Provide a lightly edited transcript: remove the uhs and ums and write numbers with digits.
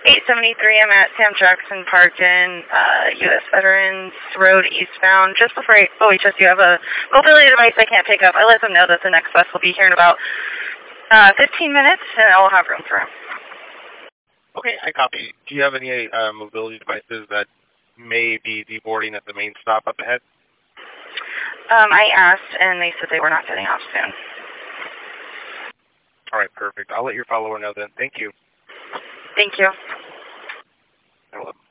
873, I'm at Sam Jackson Park in U.S. Veterans Road eastbound. Just before OHS, you have a mobility device I can't pick up. I let them know that the next bus will be here in about 15 minutes, and I'll have room for him. Okay, I copy. Do you have any mobility devices that may be deboarding at the main stop up ahead? I asked, and they said they were not getting off soon. All right, perfect. I'll let your follower know then. Thank you. Thank you. Hello.